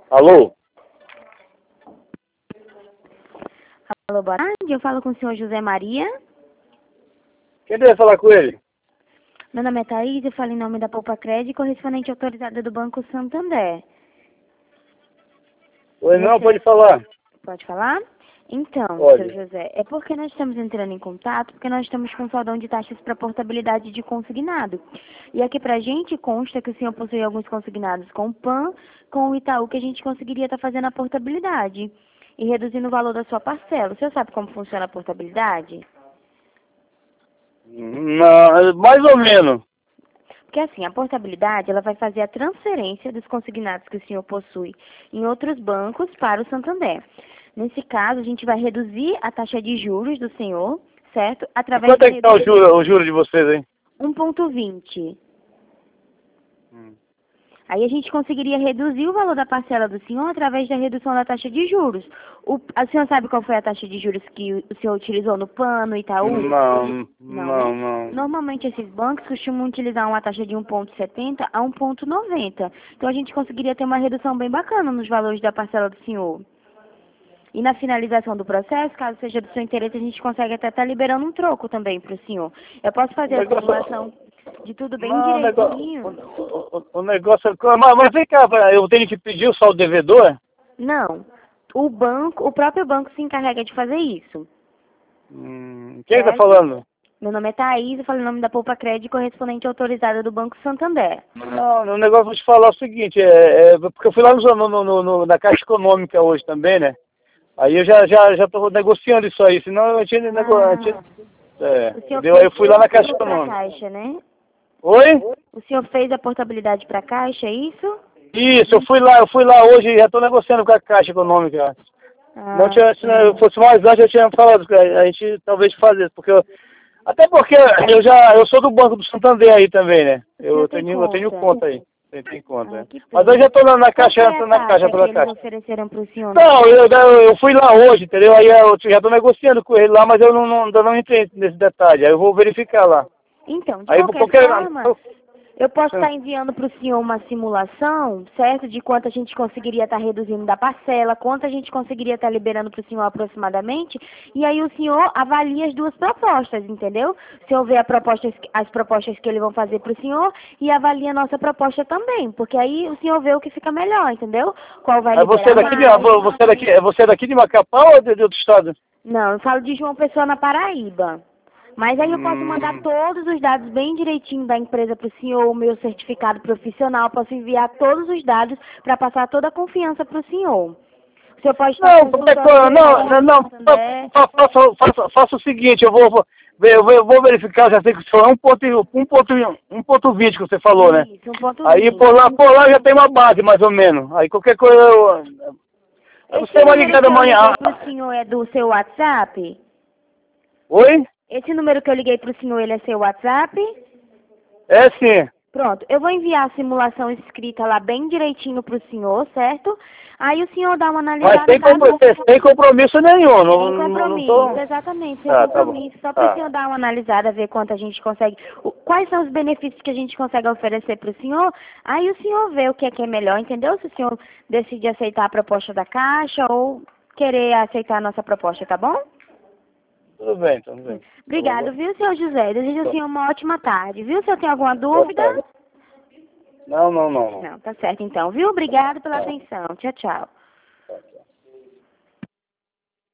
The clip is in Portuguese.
Alô? Alô, boa tarde. Eu falo com o senhor José Maria. Quem deve falar com ele? Meu nome é Thaís, eu falo em nome da Poupa Crédito, correspondente autorizada do Banco Santander. Oi, não, Você pode falar. pode falar? Então, Pode. seu José, é porque nós estamos entrando em contato, porque nós estamos com saudão de taxas para portabilidade de consignado. E aqui pra gente consta que o senhor possui alguns consignados com o PAN, com o Itaú, que a gente conseguiria estar fazendo a portabilidade e reduzindo o valor da sua parcela. O senhor sabe como funciona a portabilidade? Não, mais ou menos. Porque assim, a portabilidade, ela vai fazer a transferência dos consignados que o senhor possui em outros bancos para o Santander. Nesse caso, a gente vai reduzir a taxa de juros do senhor, certo? Através Quanto da é que tá o juro de vocês, hein? 1,20. Aí a gente conseguiria reduzir o valor da parcela do senhor através da redução da taxa de juros. A senhora sabe qual foi a taxa de juros que o senhor utilizou no PAN, no Itaú? Não, Não, né? não. Normalmente esses bancos costumam utilizar uma taxa de 1,70 a 1,90. Então a gente conseguiria ter uma redução bem bacana nos valores da parcela do senhor. E na finalização do processo, caso seja do seu interesse, a gente consegue até estar liberando um troco também para o senhor. Eu posso fazer a simulação de tudo bem Não, direitinho? o negócio é... Mas vem cá, eu tenho que pedir o saldo devedor? Não. O próprio banco se encarrega de fazer isso. Quem tá Certo? falando? Meu nome é Thaís, eu falo em nome da Poupa Crédito, correspondente autorizada do Banco Santander. Não, o negócio, vou te falar o seguinte, porque eu fui lá na Caixa Econômica hoje também, né? Aí eu já tô negociando isso aí, senão eu tinha negociado. O senhor Entendeu? Aí eu fui lá na Caixa para a Econômica. Caixa, né? Oi? O senhor fez a portabilidade para a Caixa, é isso? Isso, eu fui lá hoje e já tô negociando com a Caixa Econômica. Não tinha, se não fosse mais antes, eu tinha falado que a gente talvez fazesse, até porque eu sou do Banco do Santander aí também, né? Eu tenho conta aí. Tem conta. Que Mas pena. eu já tô na Qual caixa, foi a tô na caixa taxa que pela eles caixa. ofereceram para o senhor na Não, Caixa? eu fui lá hoje, entendeu? Aí eu já tô negociando com ele lá, mas eu ainda não entrei nesse detalhe. Aí eu vou verificar lá. Então, de Aí qualquer forma, eu posso estar enviando para o senhor uma simulação, certo? De quanto a gente conseguiria estar reduzindo da parcela, quanto a gente conseguiria estar liberando para o senhor aproximadamente, e aí o senhor avalia as duas propostas, entendeu? O senhor vê as propostas que eles vão fazer para o senhor e avalia a nossa proposta também, porque aí o senhor vê o que fica melhor, entendeu? Qual vai Aí você é liberar daqui mais. você é daqui de Macapá ou de outro estado? Não, eu falo de João Pessoa na Paraíba. Mas aí eu posso mandar todos os dados bem direitinho da empresa para o senhor, o meu certificado profissional, posso enviar todos os dados para passar toda a confiança para o senhor. O senhor pode estar Não, qualquer consultando coisa, o Santander. faça o seguinte, eu vou verificar, já sei que foi 1,20 que você falou, né? Isso, 1,20. Aí por lá já tem uma base, mais ou menos. Aí qualquer coisa, você Esse vai número ligar que da eu manhã. liguei para o senhor é do seu WhatsApp? Oi? Esse número que eu liguei para o senhor, ele é seu WhatsApp? É sim. Pronto, eu vou enviar a simulação escrita lá bem direitinho para o senhor, certo? Aí o senhor dá uma Mas analisada, sem compromisso nenhum. sem Não compromisso, tô... exatamente, sem Tá bom. compromisso, só para o Tá. senhor dar uma analisada, ver quanto a gente consegue, quais são os benefícios que a gente consegue oferecer para o senhor, aí o senhor vê o que é melhor, entendeu? Se o senhor decide aceitar a proposta da Caixa ou querer aceitar a nossa proposta, tá bom? Tudo bem, tudo bem. Obrigado, viu, senhor José? Desejo ao senhor uma ótima tarde, viu? Se eu tenho alguma dúvida? Não. Não, tá certo então, viu? Obrigado pela atenção. Tchau, tchau.